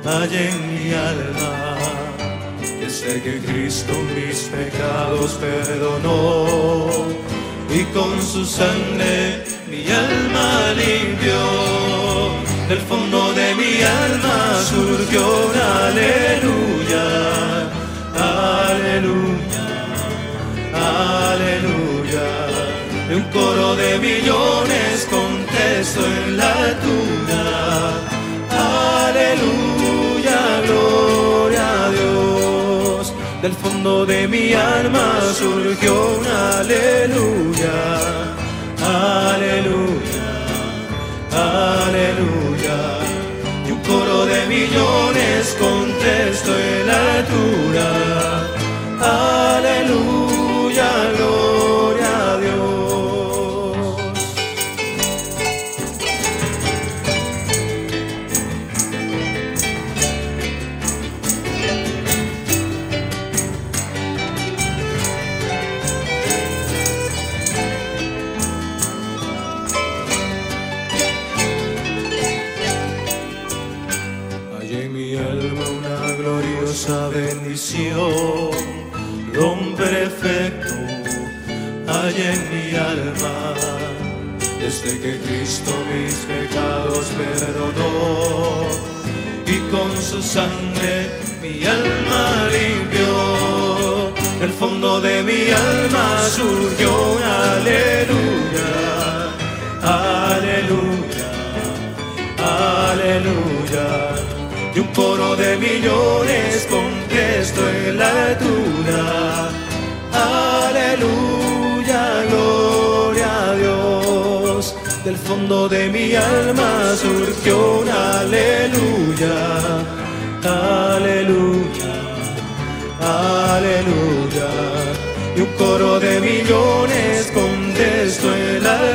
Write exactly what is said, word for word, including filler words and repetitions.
hay en mi alma. Desde que Cristo mis pecados perdonó y con su sangre mi alma limpió. Del fondo de mi alma surgió un aleluya, aleluya, aleluya. De un coro de millones contesto en la altura, aleluya, gloria a Dios. Del fondo de mi alma surgió un aleluya, aleluya, aleluya. Y un coro de millones contesto en la altura, aleluya, gloria a Dios. Bendición, don perfecto hay en mi alma. Desde que Cristo mis pecados perdonó y con su sangre mi alma limpió. Del fondo de mi alma surgió un aleluya, aleluya, aleluya. Y un coro de millones contesto en la altura, aleluya, gloria a Dios. Del fondo de mi alma surgió un aleluya, aleluya, aleluya. Y un coro de millones contesto en la